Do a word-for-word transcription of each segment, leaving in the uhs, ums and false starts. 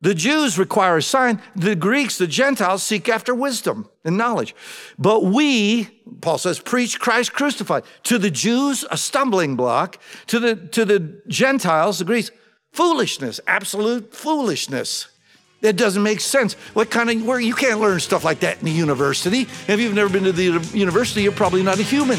The Jews require a sign. The Greeks, the Gentiles, seek after wisdom and knowledge. But we, Paul says, preach Christ crucified. To the Jews, a stumbling block. To the, to the Gentiles, the Greeks, foolishness, absolute foolishness. It doesn't make sense. What kind of, where you can't learn stuff like that in the university. If you've never been to the university, you're probably not a human.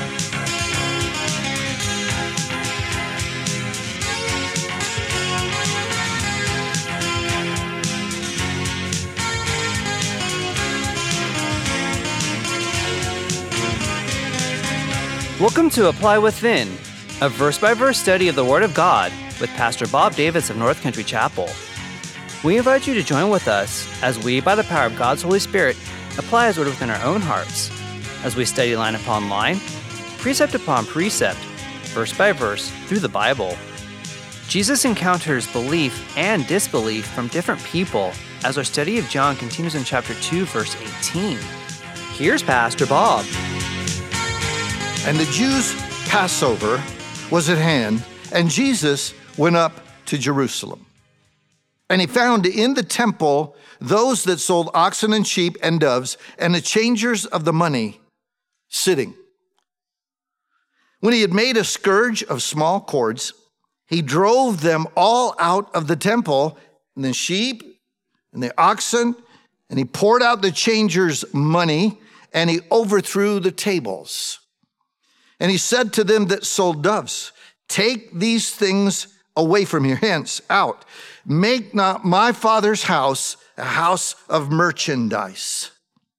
Welcome to Apply Within, a verse-by-verse study of the Word of God with Pastor Bob Davis of North Country Chapel. We invite you to join with us as we, by the power of God's Holy Spirit, apply His Word within our own hearts, as we study line upon line, precept upon precept, verse by verse, through the Bible. Jesus encounters belief and disbelief from different people as our study of John continues in chapter two, verse eighteen. Here's Pastor Bob. And the Jews' Passover was at hand, and Jesus went up to Jerusalem. And he found in the temple those that sold oxen and sheep and doves, and the changers of the money sitting. When he had made a scourge of small cords, he drove them all out of the temple, and the sheep and the oxen, and he poured out the changers' money, and he overthrew the tables. And he said to them that sold doves, take these things away from here, hence, out. Make not my Father's house a house of merchandise.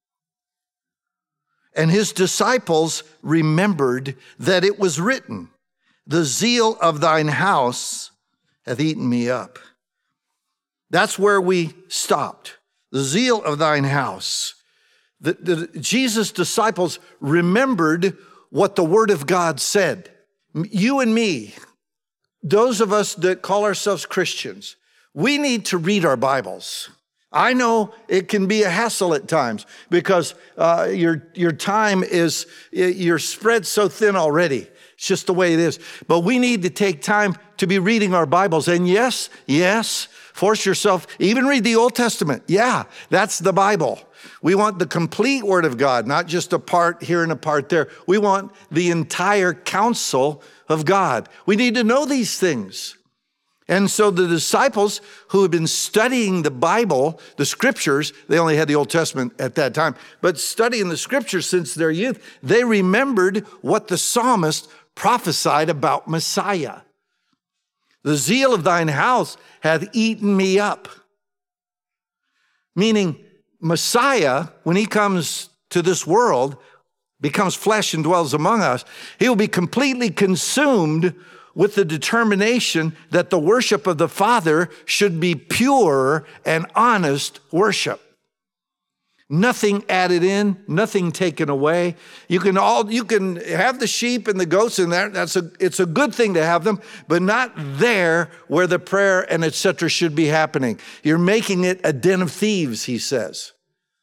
And his disciples remembered that it was written, the zeal of thine house hath eaten me up. That's where we stopped. The zeal of thine house. The, the, Jesus' disciples remembered what the Word of God said. You and me, those of us that call ourselves Christians, we need to read our Bibles. I know it can be a hassle at times because uh, your, your time is, you're spread so thin already. It's just the way it is. But we need to take time to be reading our Bibles. And yes, yes, force yourself, even read the Old Testament. Yeah, that's the Bible. We want the complete Word of God, not just a part here and a part there. We want the entire counsel of God. We need to know these things. And so the disciples who had been studying the Bible, the scriptures, they only had the Old Testament at that time, but studying the scriptures since their youth, they remembered what the psalmist prophesied about Messiah. The zeal of thine house hath eaten me up. Meaning, Messiah, when he comes to this world, becomes flesh and dwells among us, he will be completely consumed with the determination that the worship of the Father should be pure and honest worship. Nothing added in, nothing taken away. You can all you can have the sheep and the goats in there. That's a it's a good thing to have them, but not there where the prayer and et cetera should be happening. You're making it a den of thieves, he says.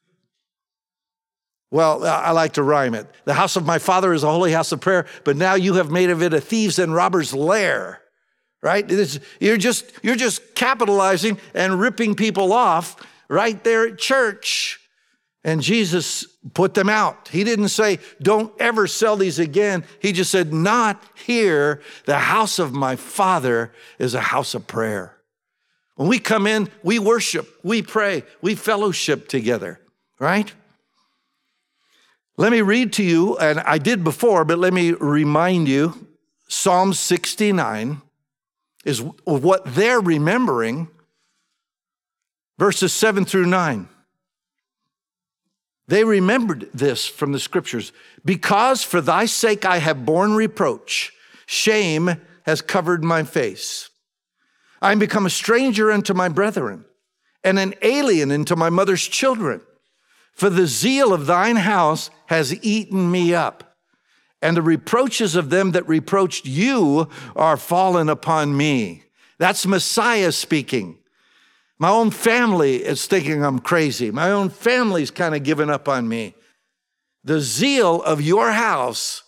Well, I like to rhyme it. The house of my Father is a holy house of prayer, but now you have made of it a thieves and robbers' lair. Right? It's, you're just you're just capitalizing and ripping people off right there at church. And Jesus put them out. He didn't say, don't ever sell these again. He just said, not here. The house of my Father is a house of prayer. When we come in, we worship, we pray, we fellowship together, right? Let me read to you, and I did before, but let me remind you, Psalm sixty-nine is what they're remembering, verses seven through nine. They remembered this from the scriptures. Because for thy sake I have borne reproach, shame has covered my face. I am become a stranger unto my brethren, and an alien unto my mother's children. For the zeal of thine house has eaten me up, and the reproaches of them that reproached you are fallen upon me. That's Messiah speaking. My own family is thinking I'm crazy. My own family's kind of given up on me. The zeal of your house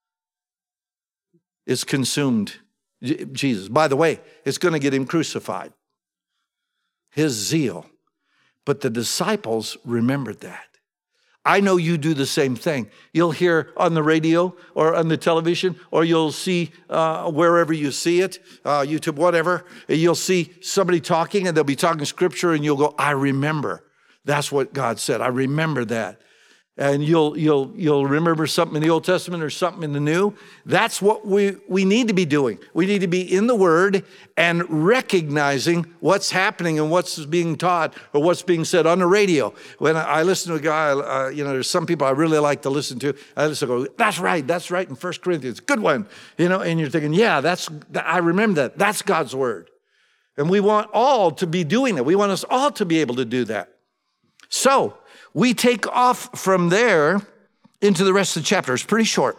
is consumed Jesus. By the way, it's going to get him crucified. his zeal. But the disciples remembered that. I know you do the same thing. You'll hear on the radio or on the television, or you'll see uh, wherever you see it, uh, YouTube, whatever, you'll see somebody talking and they'll be talking scripture and you'll go, I remember. That's what God said. I remember that. And you'll you'll you'll remember something in the Old Testament or something in the New. That's what we, we need to be doing. We need to be in the Word and recognizing what's happening and what's being taught or what's being said on the radio. When I listen to a guy, uh, you know, there's some people I really like to listen to. I listen to go, that's right, that's right in First Corinthians. Good one. You know, and you're thinking, yeah, that's I remember that. That's God's Word. And we want all to be doing it. We want us all to be able to do that. So, we take off from there into the rest of the chapter. It's pretty short.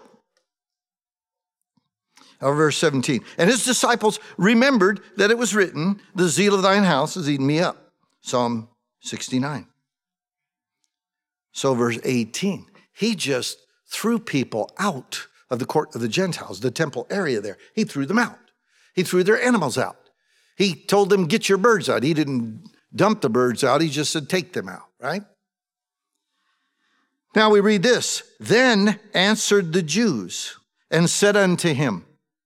Uh, verse seventeen. And his disciples remembered that it was written, the zeal of thine house has eaten me up. Psalm sixty-nine. So verse eighteen. He just threw people out of the court of the Gentiles, the temple area there. He threw them out. He threw their animals out. He told them, get your birds out. He didn't dump the birds out. He just said, take them out, right? Now we read this. Then answered the Jews and said unto him,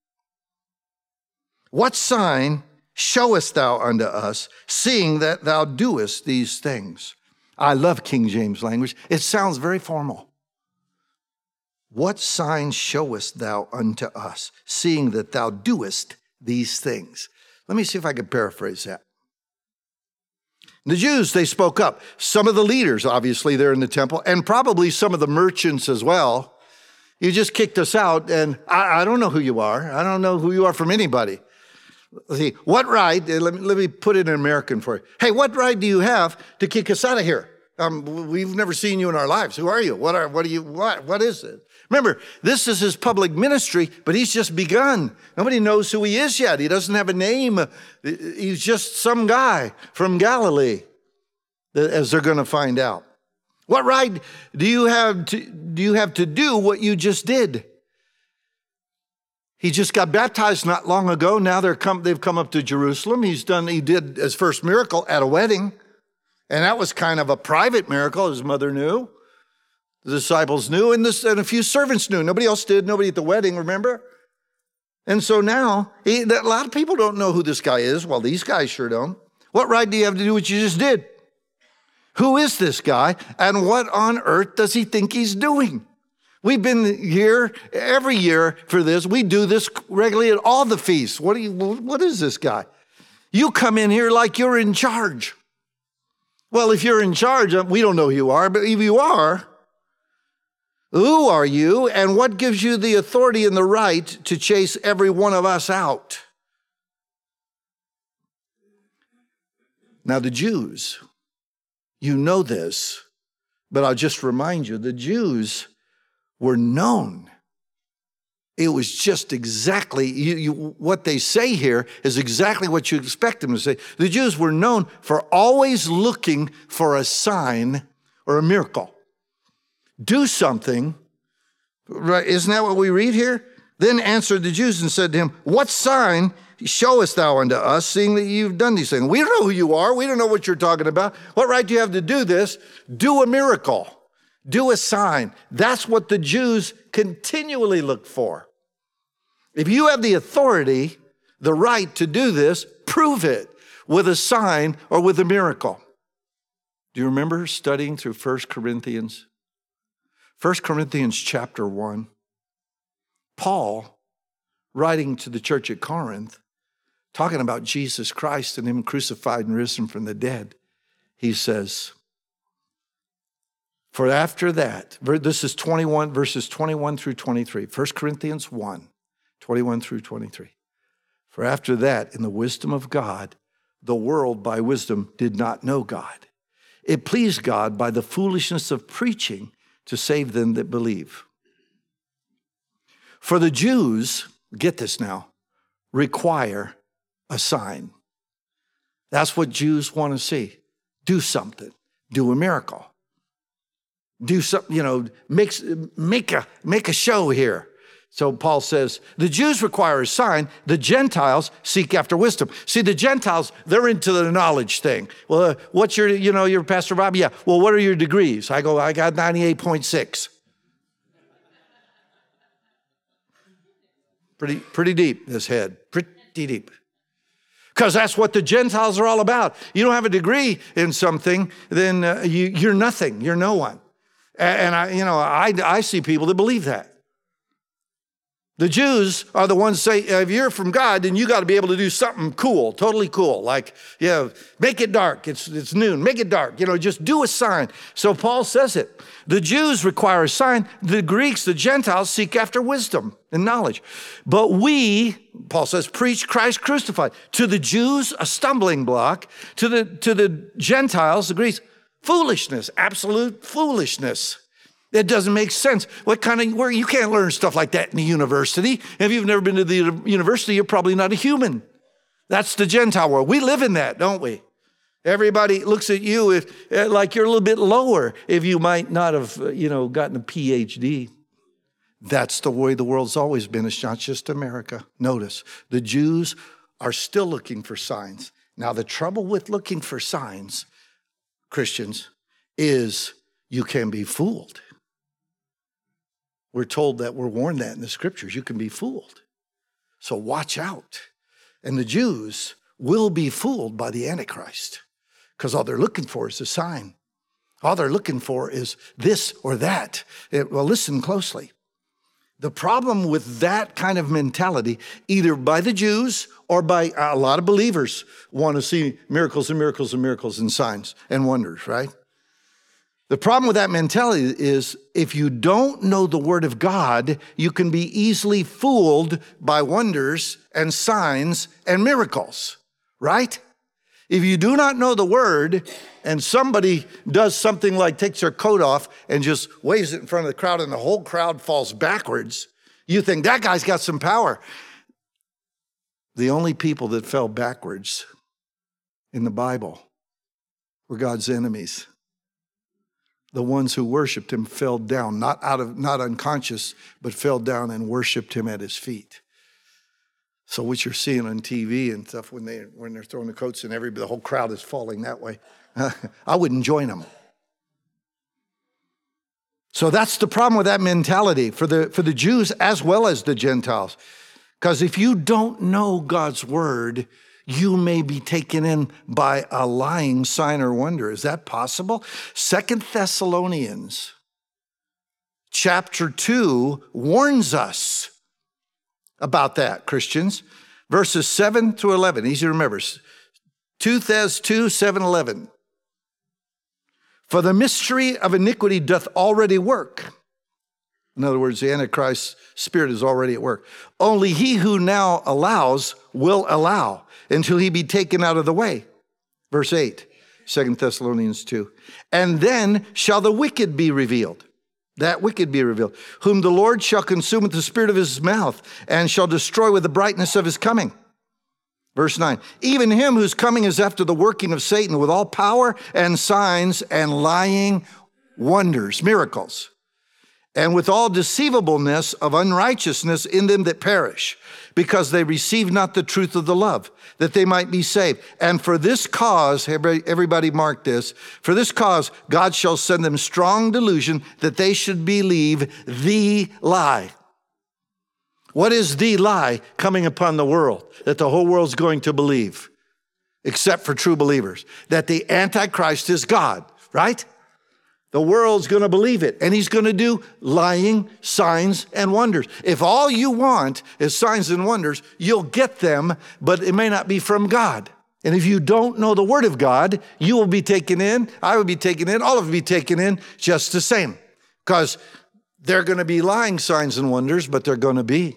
what sign showest thou unto us, seeing that thou doest these things? I love King James language. It sounds very formal. What sign showest thou unto us, seeing that thou doest these things? Let me see if I can paraphrase that. The Jews, they spoke up. Some of the leaders, obviously, there in the temple, and probably some of the merchants as well. You just kicked us out, and I, I don't know who you are. I don't know who you are from anybody. Let's see, what right, let me, let me put it in American for you. Hey, what right do you have to kick us out of here? Um, we've never seen you in our lives. Who are you? What are, what are you, what, what is it? Remember, this is his public ministry, but he's just begun. Nobody knows who he is yet. He doesn't have a name. He's just some guy from Galilee, as they're going to find out. What right do you have to, do you have to do what you just did? He just got baptized not long ago. Now they're come, they've come up to Jerusalem. He's done, he did his first miracle at a wedding. And that was kind of a private miracle. His mother knew. The disciples knew, and, this, and a few servants knew. Nobody else did. Nobody at the wedding, remember? And so now, he, a lot of people don't know who this guy is. Well, these guys sure don't. What right do you have to do what you just did? Who is this guy, and what on earth does he think he's doing? We've been here every year for this. We do this regularly at all the feasts. What, do you, what is this guy? You come in here like you're in charge. Well, if you're in charge, we don't know who you are, but if you are, who are you, and what gives you the authority and the right to chase every one of us out? Now, the Jews, you know this, but I'll just remind you, the Jews were known. It was just exactly, you, you, what they say here is exactly what you expect them to say. The Jews were known for always looking for a sign or a miracle. Do something, right? Isn't that what we read here? Then answered the Jews and said to him, what sign showest thou unto us, seeing that you've done these things? We don't know who you are. We don't know what you're talking about. What right do you have to do this? Do a miracle. Do a sign. That's what the Jews continually look for. If you have the authority, the right to do this, prove it with a sign or with a miracle. Do you remember studying through First Corinthians? First Corinthians chapter one, Paul, writing to the church at Corinth, talking about Jesus Christ and him crucified and risen from the dead, he says, for after that, this is twenty-one, verses twenty-one through twenty-three, First Corinthians one, twenty-one through twenty-three. For after that, in the wisdom of God, the world by wisdom did not know God. It pleased God by the foolishness of preaching to save them that believe. For the Jews, get this now, require a sign. That's what Jews want to see. Do something. Do a miracle. Do something, you know, make, make, a, make a show here. So Paul says, the Jews require a sign, the Gentiles seek after wisdom. See, the Gentiles, they're into the knowledge thing. Well, uh, what's your, you know, your Pastor Bob? Yeah, well, what are your degrees? I go, I got ninety-eight point six. Pretty, pretty deep, this head, pretty deep. Because that's what the Gentiles are all about. You don't have a degree in something, then uh, you, you're nothing, you're no one. And, and I, you know, I, I see people that believe that. The Jews are the ones say, if you're from God, then you got to be able to do something cool, totally cool. Like, you know, make it dark. It's, it's noon. Make it dark. You know, just do a sign. So Paul says it. The Jews require a sign. The Greeks, the Gentiles, seek after wisdom and knowledge. But we, Paul says, preach Christ crucified. To the Jews, a stumbling block. To the, to the Gentiles, the Greeks, foolishness, absolute foolishness. It doesn't make sense. What kind of, where you can't learn stuff like that in the university. If you've never been to the university, you're probably not a human. That's the Gentile world. We live in that, don't we? Everybody looks at you if, like you're a little bit lower if you might not have, you know, gotten a P H D. That's the way the world's always been. It's not just America. Notice, the Jews are still looking for signs. Now, the trouble with looking for signs, Christians, is you can be fooled. We're told that, we're warned that in the scriptures. You can be fooled. So watch out. And the Jews will be fooled by the Antichrist because all they're looking for is a sign. All they're looking for is this or that. It, well, listen closely. The problem with that kind of mentality, either by the Jews or by a lot of believers, want to see miracles and miracles and miracles and signs and wonders, right? The problem with that mentality is if you don't know the Word of God, you can be easily fooled by wonders and signs and miracles, right? If you do not know the Word and somebody does something like takes their coat off and just waves it in front of the crowd and the whole crowd falls backwards, you think that guy's got some power. The only people that fell backwards in the Bible were God's enemies. The ones who worshiped him fell down, not out of, not unconscious, but fell down and worshiped him at his feet. So what you're seeing on T V and stuff when they when they're throwing the coats and every the whole crowd is falling that way, I wouldn't join them. So that's the problem with that mentality for the for the Jews as well as the Gentiles, because if you don't know God's word, you may be taken in by a lying sign or wonder. Is that possible? Second Thessalonians chapter two warns us about that, Christians. Verses seven through eleven, easy to remember. two Thess two, seven, eleven. For the mystery of iniquity doth already work. In other words, the Antichrist spirit is already at work. Only he who now allows will allow until he be taken out of the way. Verse eight, Second Thessalonians two. And then shall the wicked be revealed. That wicked be revealed, whom the Lord shall consume with the spirit of his mouth and shall destroy with the brightness of his coming. Verse nine, even him whose coming is after the working of Satan with all power and signs and lying wonders, miracles, and with all deceivableness of unrighteousness in them that perish, because they receive not the truth of the love, that they might be saved. And for this cause, everybody mark this, for this cause God shall send them strong delusion that they should believe the lie. What is the lie coming upon the world that the whole world's going to believe, except for true believers? That the Antichrist is God, right? The world's going to believe it, and he's going to do lying signs and wonders. If all you want is signs and wonders, you'll get them, but it may not be from God. And if you don't know the word of God, you will be taken in, I will be taken in, all of you will be taken in just the same. Because they're going to be lying signs and wonders, but they're going to be.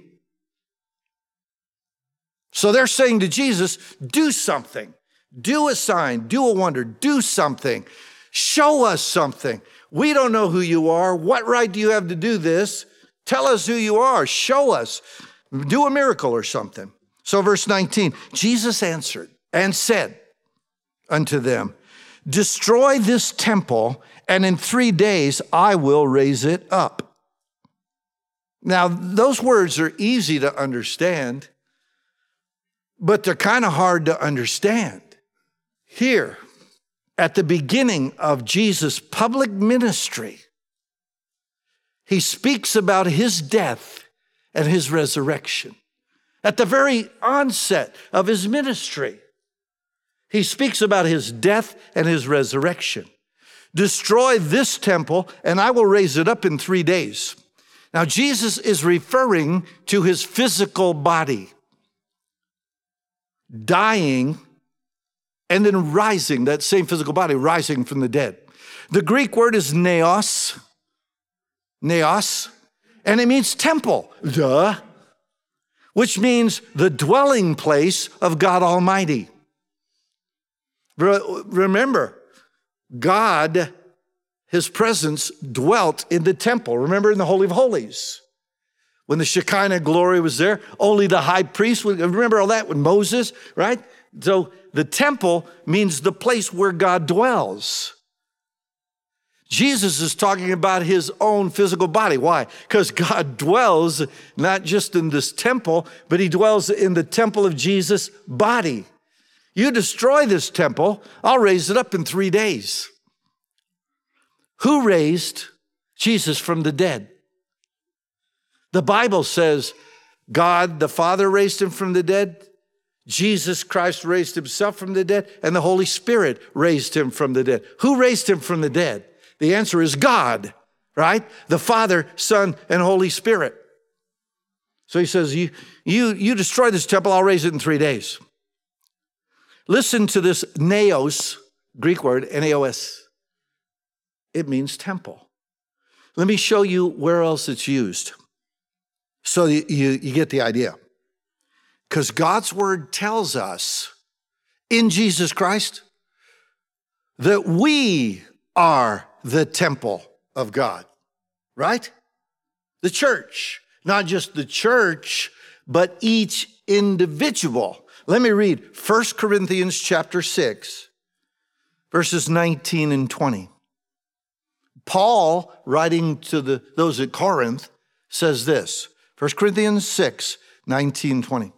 So they're saying to Jesus, do something. Do a sign, do a wonder, do something. Show us something. We don't know who you are. What right do you have to do this? Tell us who you are. Show us. Do a miracle or something. So verse nineteen, Jesus answered and said unto them, destroy this temple, and in three days I will raise it up. Now, those words are easy to understand, but they're kind of hard to understand. Here, at the beginning of Jesus' public ministry, he speaks about his death and his resurrection. At the very onset of his ministry, he speaks about his death and his resurrection. Destroy this temple, and I will raise it up in three days. Now, Jesus is referring to his physical body dying and then rising, that same physical body rising from the dead. The Greek word is naos, naos, and it means temple, duh, which means the dwelling place of God Almighty. Remember, God, his presence dwelt in the temple. Remember in the Holy of Holies, when the Shekinah glory was there, only the high priest would, remember all that with Moses, right? So the temple means the place where God dwells. Jesus is talking about his own physical body. Why? Because God dwells not just in this temple, but he dwells in the temple of Jesus' body. You destroy this temple, I'll raise it up in three days. Who raised Jesus from the dead? The Bible says God the Father raised him from the dead, Jesus Christ raised himself from the dead, and the Holy Spirit raised him from the dead. Who raised him from the dead? The answer is God, right? The Father, Son, and Holy Spirit. So he says, you, you, you destroy this temple, I'll raise it in three days. Listen to this naos, Greek word, N A O S. It means temple. Let me show you where else it's used, so you, you, you get the idea. Because God's word tells us in Jesus Christ that we are the temple of God, right? The church, not just the church, but each individual. Let me read First Corinthians chapter six, verses nineteen and twenty. Paul, writing to the, those at Corinth, says this, First Corinthians six, nineteen, twenty.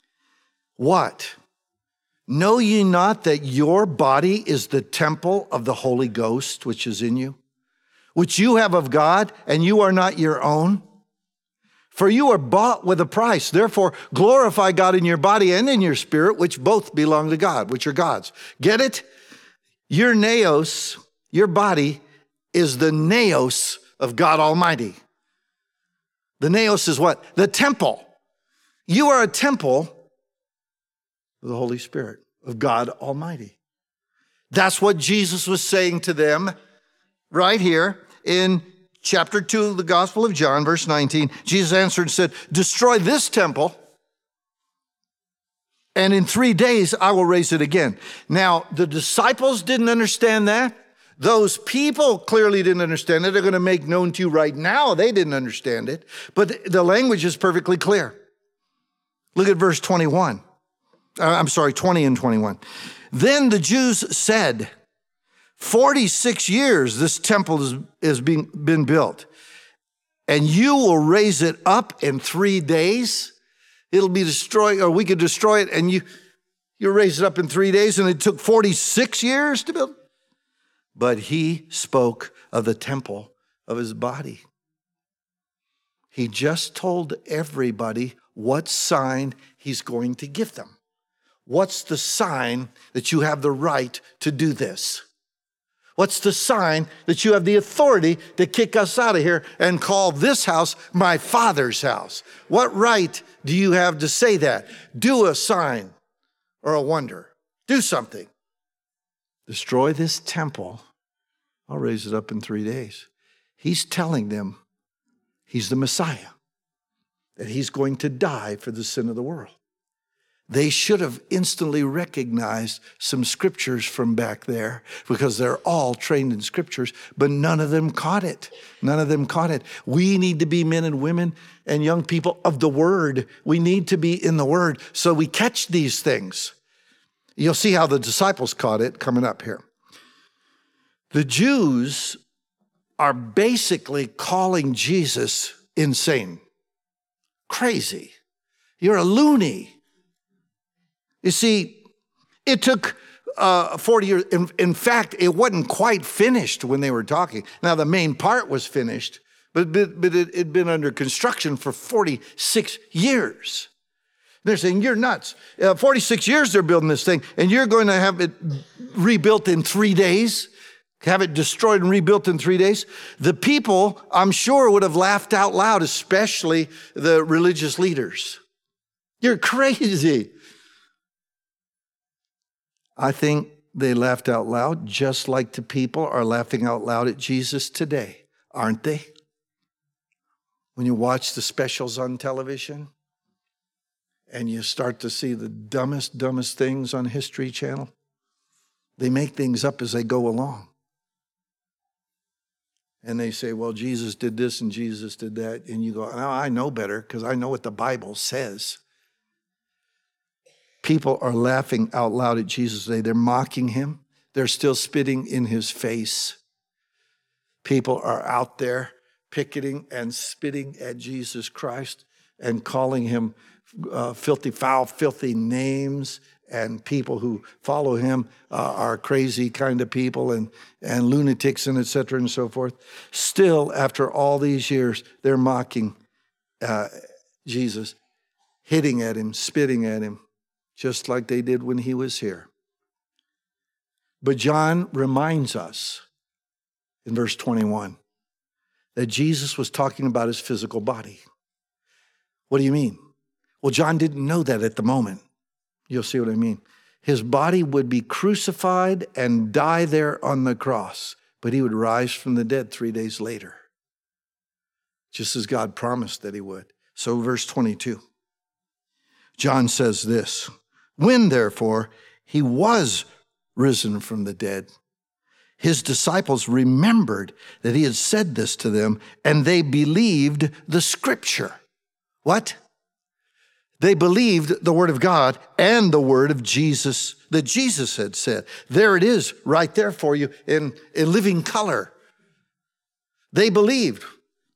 What? Know ye not that your body is the temple of the Holy Ghost, which is in you, which you have of God, and you are not your own? For you are bought with a price. Therefore, glorify God in your body and in your spirit, which both belong to God, which are God's. Get it? Your naos, your body, is the naos of God Almighty. The naos is what? The temple. You are a temple of the Holy Spirit, of God Almighty. That's what Jesus was saying to them right here in chapter two of the Gospel of John, verse nineteen. Jesus answered and said, destroy this temple, and in three days I will raise it again. Now, the disciples didn't understand that. Those people clearly didn't understand it. They're going to make known to you right now. They didn't understand it. But the language is perfectly clear. Look at verse twenty-one. Uh, I'm sorry, twenty and twenty-one. Then the Jews said, forty-six years this temple has, has been, been built, and you will raise it up in three days? It'll be destroyed, or we could destroy it, and you, you raise it up in three days, and it took forty-six years to build? But he spoke of the temple of his body. He just told everybody what sign he's going to give them. What's the sign that you have the right to do this? What's the sign that you have the authority to kick us out of here and call this house my Father's house? What right do you have to say that? Do a sign or a wonder. Do something. Destroy this temple, I'll raise it up in three days. He's telling them he's the Messiah, that he's going to die for the sin of the world. They should have instantly recognized some scriptures from back there, because they're all trained in scriptures, but none of them caught it. None of them caught it. We need to be men and women and young people of the Word. We need to be in the Word so we catch these things. You'll see how the disciples caught it coming up here. The Jews are basically calling Jesus insane. crazy. You're a loony. You see, it took uh, forty years. In, in fact, it wasn't quite finished when they were talking. Now, the main part was finished, but, but, but it had been under construction for forty-six years. They're saying, you're nuts. Uh, forty-six years they're building this thing, and you're going to have it rebuilt in three days? Have it destroyed and rebuilt in three days? The people, I'm sure, would have laughed out loud, especially the religious leaders. You're crazy. I think they laughed out loud just like the people are laughing out loud at Jesus today, aren't they? When you watch the specials on television and you start to see the dumbest, dumbest things on History Channel, they make things up as they go along. And they say, well, Jesus did this and Jesus did that. And you go, no, I know better because I know what the Bible says. People are laughing out loud at Jesus today. They're mocking him. They're still spitting in his face. People are out there picketing and spitting at Jesus Christ and calling him uh, filthy, foul, filthy names. And people who follow him uh, are crazy kind of people and, and lunatics and et cetera and so forth. Still, after all these years, they're mocking uh, Jesus, hitting at him, spitting at him, just like they did when he was here. But John reminds us in verse twenty-one that Jesus was talking about his physical body. What do you mean? Well, John didn't know that at the moment. You'll see what I mean. His body would be crucified and die there on the cross, but he would rise from the dead three days later, just as God promised that he would. So verse twenty-two, John says this, when therefore he was risen from the dead, his disciples remembered that he had said this to them, and they believed the scripture. What? They believed the word of God and the word of Jesus that Jesus had said. There it is right there for you in, in living color. They believed.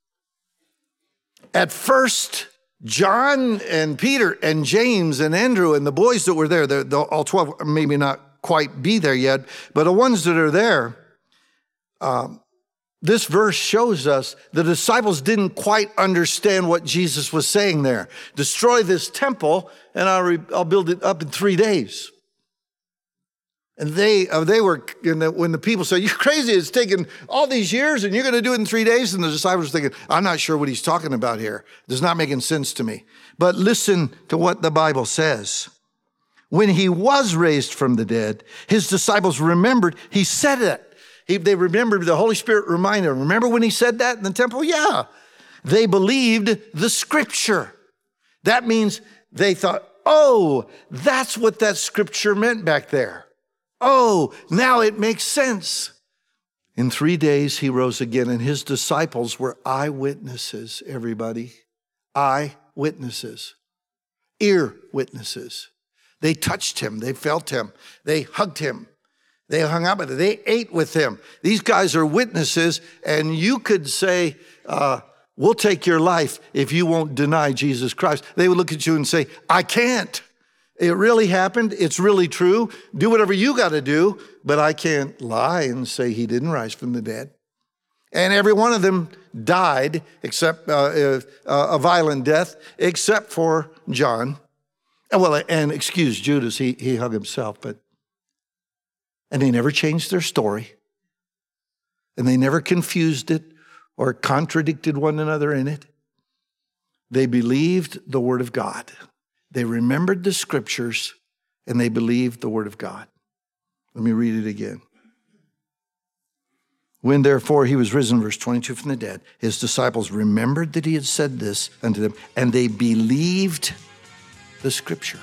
At first, John and Peter and James and Andrew and the boys that were there, the, the, all twelve, maybe not quite be there yet, but the ones that are there, um, this verse shows us the disciples didn't quite understand what Jesus was saying there. Destroy this temple and I'll, re- I'll build it up in three days. And they uh, they were, the, when the people said, you're crazy, it's taken all these years and you're going to do it in three days. And the disciples were thinking, I'm not sure what he's talking about here. It's not making sense to me. But listen to what the Bible says. When he was raised from the dead, his disciples remembered he said it. He, they remembered, the Holy Spirit reminded them. Remember when he said that in the temple? Yeah. They believed the scripture. That means they thought, oh, that's what that scripture meant back there. Oh, now it makes sense. In three days, he rose again, and his disciples were eyewitnesses, everybody. Eyewitnesses. Ear witnesses. They touched him. They felt him. They hugged him. They hung out with him. They ate with him. These guys are witnesses, and you could say, uh, we'll take your life if you won't deny Jesus Christ. They would look at you and say, I can't. It really happened. It's really true. Do whatever you got to do, but I can't lie and say he didn't rise from the dead. And every one of them died, except uh, uh, a violent death, except for John. Well, and excuse Judas, he, he hung himself, but and they never changed their story. And they never confused it or contradicted one another in it. They believed the word of God. They remembered the scriptures and they believed the word of God. Let me read it again. When therefore he was risen, verse twenty-two, from the dead, his disciples remembered that he had said this unto them, and they believed the scripture.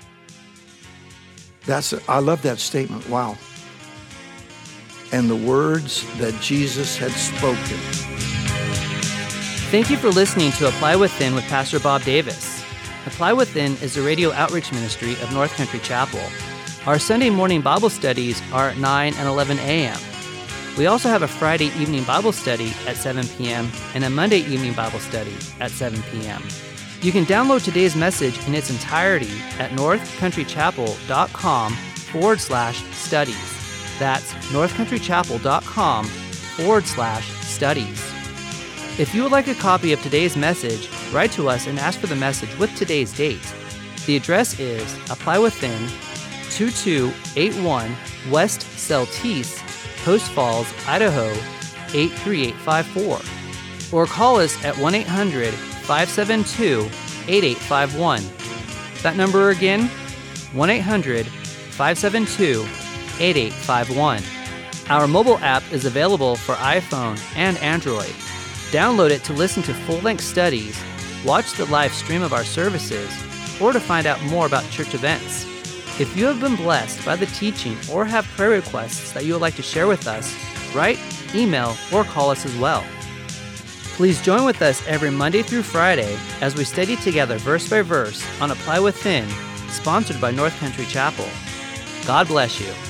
That's, I love that statement. Wow. And the words that Jesus had spoken. Thank you for listening to Apply Within with Pastor Bob Davis. Apply Within is the radio outreach ministry of North Country Chapel. Our Sunday morning Bible studies are at nine and eleven a.m. We also have a Friday evening Bible study at seven p.m. and a Monday evening Bible study at seven p.m. You can download today's message in its entirety at northcountrychapel.com forward slash studies. That's northcountrychapel.com forward slash studies. If you would like a copy of today's message, write to us and ask for the message with today's date. The address is Apply Within, two two eight one West Celtice, Post Falls, Idaho, eight three eight five four. Or call us at one eight hundred five seven two eight eight five one. That number again, one eight hundred five seven two eight eight five one. Our mobile app is available for iPhone and Android. Download it to listen to full-length studies, watch the live stream of our services, or to find out more about church events. If you have been blessed by the teaching or have prayer requests that you would like to share with us, write, email, or call us as well. Please join with us every Monday through Friday as we study together verse by verse on Apply Within, sponsored by North Country Chapel. God bless you.